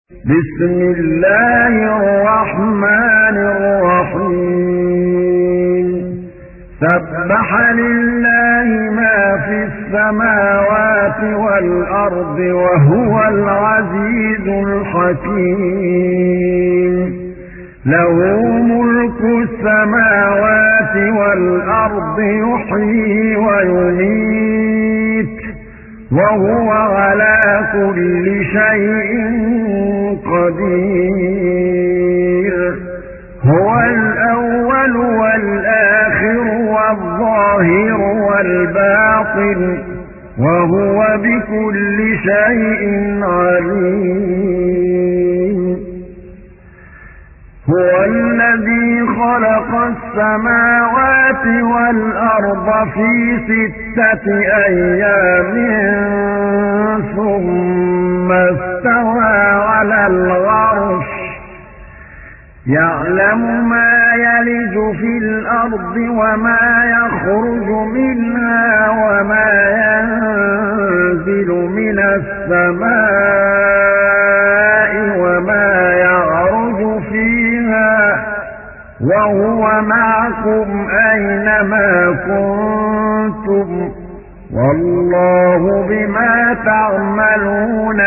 بسم الله الرحمن الرحيم سبح لله ما في السماوات والأرض وهو العزيز الحكيم له ملك السماوات والأرض يحيي ويميت وهو على كل شيء قدير هو الأول والآخر والظاهر والباطن وهو بكل شيء عليم هو الذي خلق السماوات والأرض في 6 أيام ثم استوى على العرش يعلم ما يلج في الأرض وما يخرج منها وما ينزل من السماء وما يعرج فيها وهو معكم أينما كنتم والله بما تعملون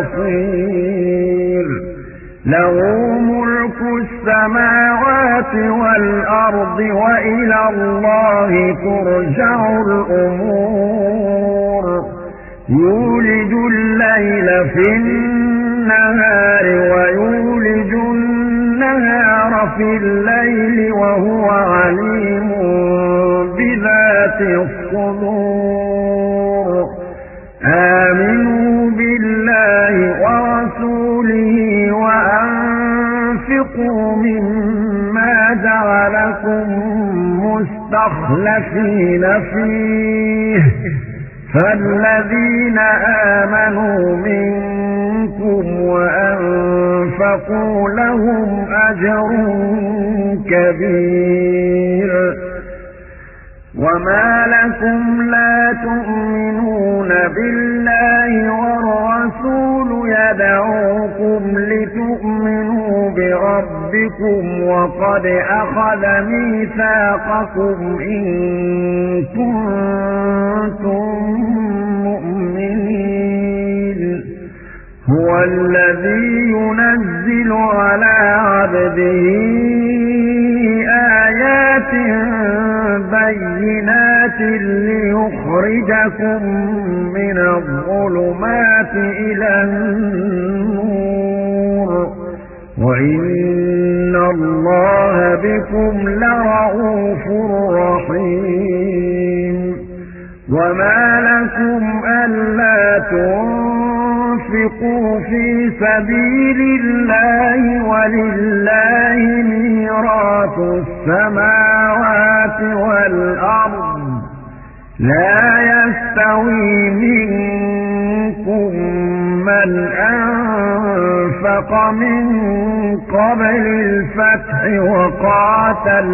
بصير له ملك السماوات والأرض وإلى الله ترجع الأمور يولج الليل في النهار ويولج النهار في الليل وهو عليم بذات الصدور آمنوا بالله ورسوله وأنفقوا مما جعلكم مستخلفين فيه فالذين آمنوا منكم وأنفقوا لهم أجر كبير وما لكم لا تؤمنون بالله والرسول يدعوكم لتؤمنوا بربكم وقد أخذ ميثاقكم إن كنتم مؤمنين هو الذي ينزل على عبده آيات بينات ليخرجكم من الظلمات إلى النور وإن الله بكم لرءوف رحيم وما لكم ألا تنفقوا في سبيل الله ولله ميراث السماوات والأرض لا يستوي منكم من أنفق من قبل الفتح وقاتل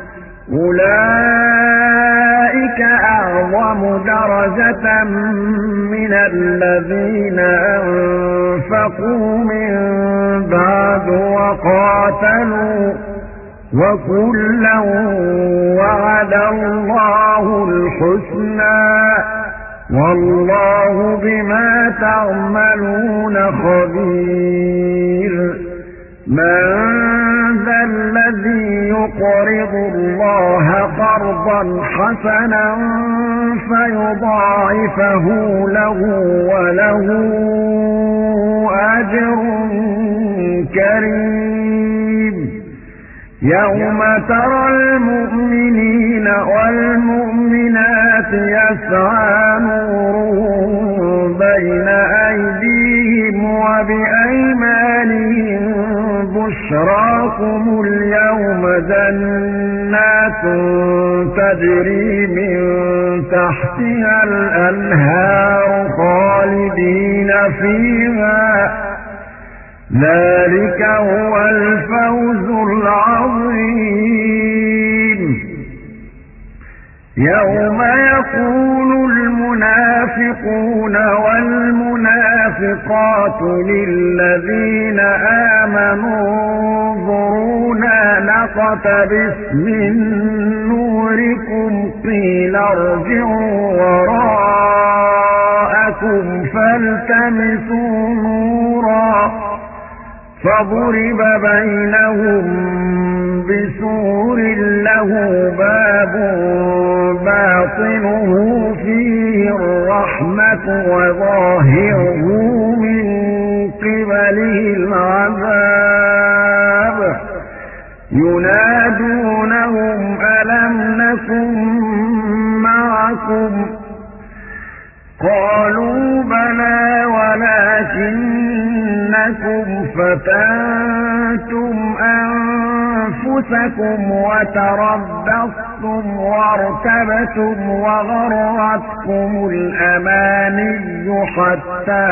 أولئك أعظم درجة من الذين أنفقوا من بعد وقاتلوا وكلا وعد الله الحسنى والله بما تعملون خبير من ذا الذي يقرض الله قرضا حسنا فيضاعفه له وله أجر كريم يوم ترى المؤمنين والمؤمنات يسعى نورهم بين أيديهم وبأيمانهم بشراكم اليوم جنات تجري من تحتها الأنهار خالدين فيها ذلك هو الفوز العظيم يوم يقول المنافقون والمنافقات والناشقات للذين آمنوا انظرونا نقتبس من نوركم قيل ارجعوا وراءكم فالتمسوا نورا فضرب بينهم بسور له باب باطنه فيه الرحمة وظاهره من قبله العذاب ينادونهم ألم نكن معكم قالوا بلى ولكنكم فتنتم أنفسكم وتربصتم وارتبتم وغرتكم الأماني حتى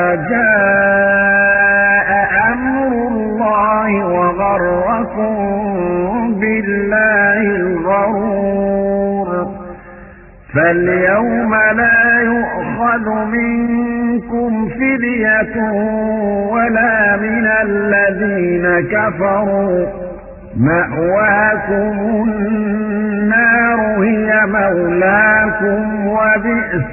جاء أمر الله وغركم بالله الغرور فاليوم لا يؤخذ منكم فدية ولا من الذين كفروا مأواكم النار هي مولاكم وبئس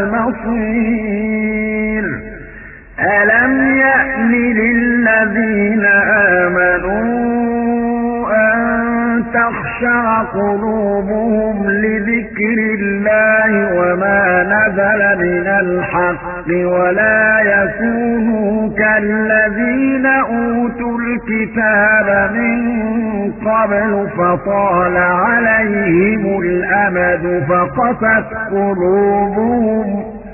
المصير ألم يأن للذين آمنوا تخشع قلوبهم لذكر الله وما نزل من الحق ولا يكونوا كالذين أوتوا الكتاب من قبل فطال عليهم الأمد فقست قلوبهم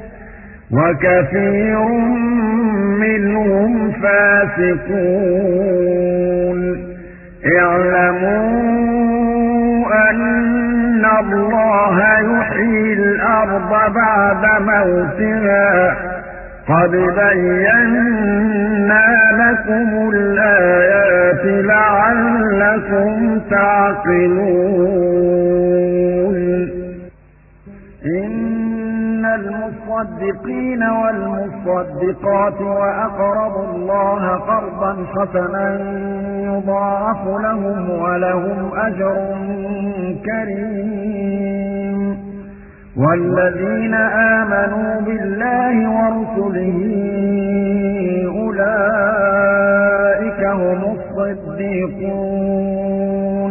وكثير منهم فاسقون اعلموا أن الله يحيي الأرض بعد موتها قد بينا لكم الآيات لعلكم تعقلون إن المصدقين والمصدقات وأقرضوا الله قرضا حسنا يضاعف لهم ولهم أجر كريم والذين آمنوا بالله ورسله أولئك هم الصديقون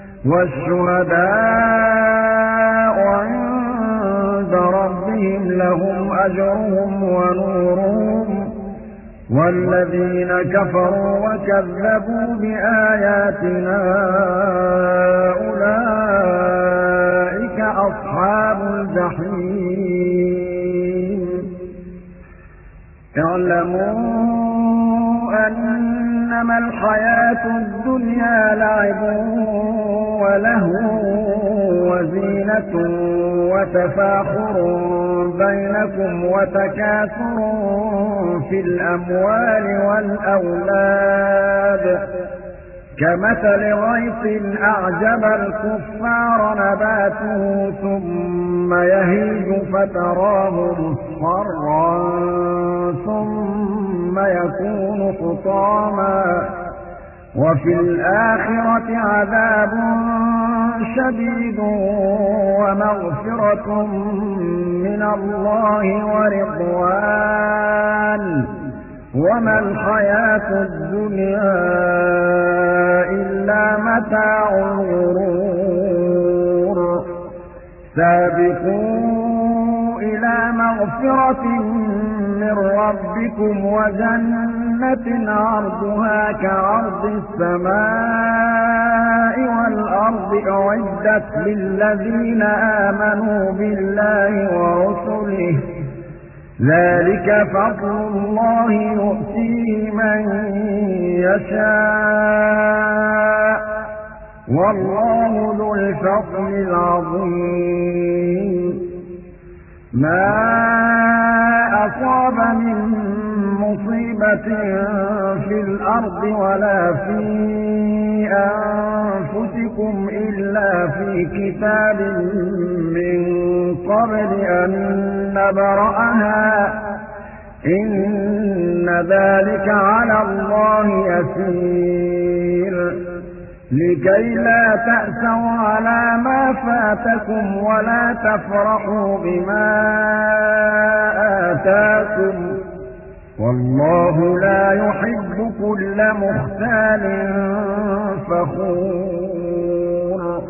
والشهداء عند ربهم لهم أجرهم ونورهم والذين كفروا وكذبوا بآياتنا أولئك أصحاب الجحيم اعلموا أنما الحياة الدنيا لعب ولهو وزينة وتفاخر بينكم وتكاثر في الأموال والأولاد كمثل غيث أعجب الكفار نباته ثم يهيج فتراه مصفرا ثم يكون حطاما وفي الآخرة عذاب شديد ومغفرة من الله ورضوان وما الحياة الدنيا إلا متاع الغرور سابقوا إلى مغفرة من ربكم وجنة عرضها كعرض السماء والأرض أعدت للذين آمنوا بالله ورسله ذلك فضل الله يؤتيه من يشاء والله ذو الفضل العظيم ما أصاب من مصيبة في الأرض ولا في أنفسكم إلا في كتاب من قبل أن نبرأها إن ذلك على الله يسير لكي لا تأسوا على ما فاتكم ولا تفرحوا بما آتاكم والله لا يحب كل مختال فخور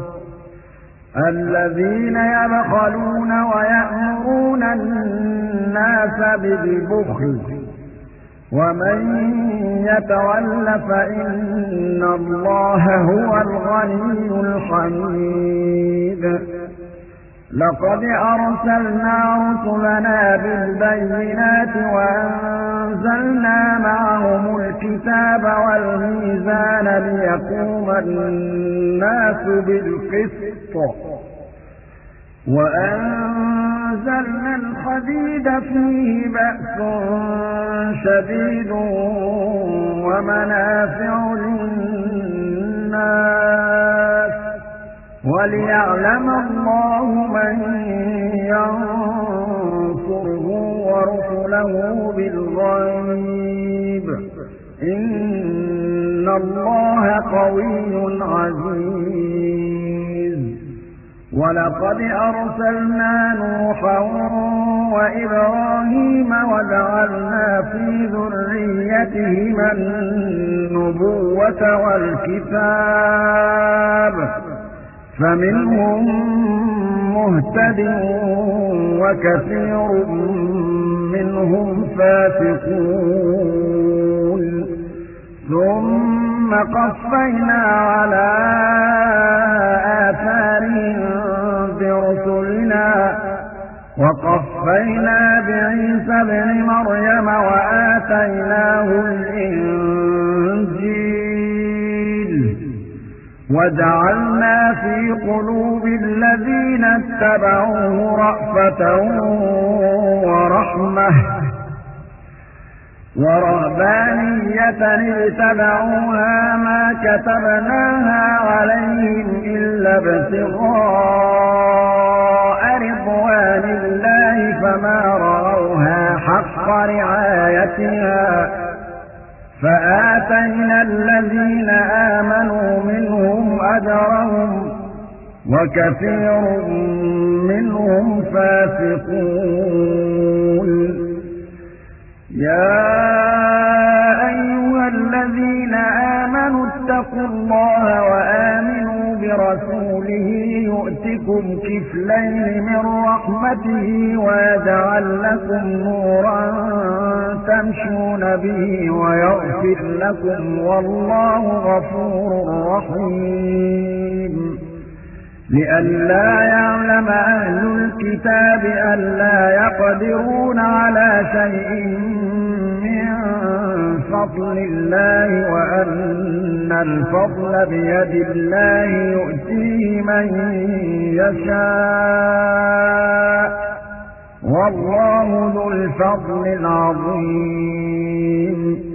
الذين يبخلون ويأمرون الناس بالبخل ومن يتول فإن الله هو الغني الحميد لقد أرسلنا رسلنا بالبينات وأنزلنا معهم الكتاب والميزان ليقوم الناس بالقسط وأنزلنا الحديد فيه بأس شديد ومنافع للناس وليعلم الله من ينصره ورسله بالغيب إن الله قوي عزيز ولقد أرسلنا نوحا وإبراهيم وجعلنا في ذريتهما النبوة والكتاب فمنهم مهتد وكثير منهم فاسقون ثم قفينا على آثارهم برسلنا وقفينا بعيسى ابن مريم وآتيناه الإنجيل وجعلنا في قلوب الذين اتبعوه رأفة ورحمة ورهبانية اتبعوها ما كتبناها عليهم إلا ابتغاء رضوان الله فما رعوها حق رعايتها فآتينا الذين آمنوا منهم أجرهم وكثير منهم فاسقون يا أيها الذين آمنوا اتقوا الله وآمنوا برسوله يؤتكم كفلين من رحمته ويجعل لكم نورا تمشون به ويغفر لكم والله غفور رحيم لئلا يعلم أهل الكتاب ألا يقدرون على شيء من فضل الله وأن الفضل بيد الله يؤتيه من يشاء والله ذو الفضل العظيم